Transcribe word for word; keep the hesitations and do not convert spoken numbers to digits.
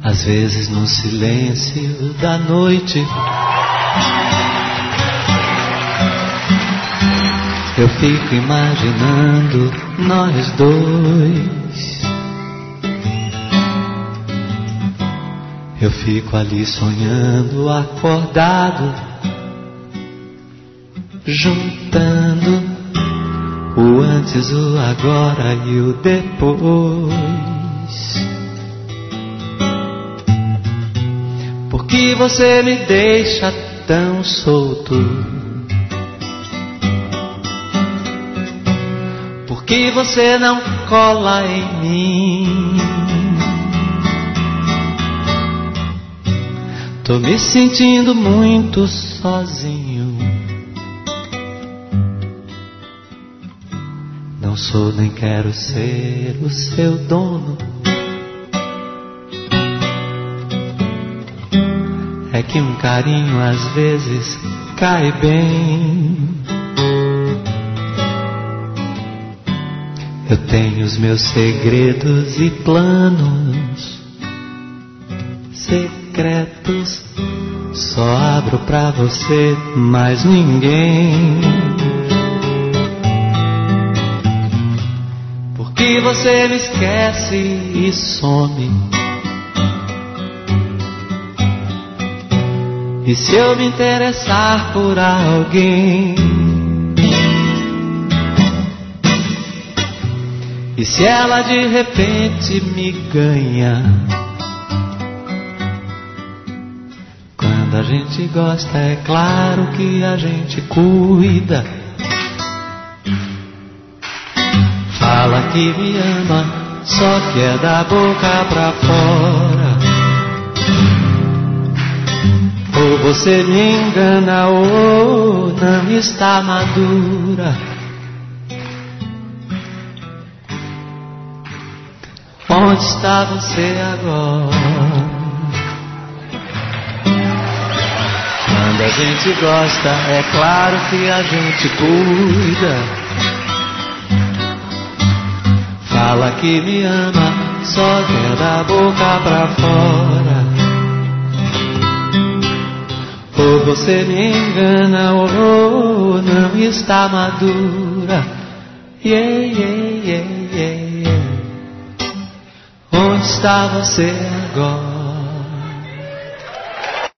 Às vezes no silêncio da noite eu fico imaginando nós dois. Eu fico ali sonhando, acordado, juntando o antes, o agora e o depois. Por que você me deixa tão solto? Por que você não cola em mim? Tô me sentindo muito sozinho. Não sou nem quero ser o seu dono. É que um carinho às vezes cai bem. Eu tenho os meus segredos e planos secretos. Só abro pra você, mais ninguém. Porque você me esquece e some. E se eu me interessar por alguém? E se ela de repente me ganha? Quando a gente gosta, é claro que a gente cuida. Fala que me ama, só que é da boca pra fora. Ou você me engana ou não está madura. Onde está você agora? Quando a gente gosta, é claro que a gente cuida. Fala que me ama, só que é da boca pra fora. Ou você me engana ou não está madura. Yeah, yeah, yeah, yeah, yeah. Onde está você agora?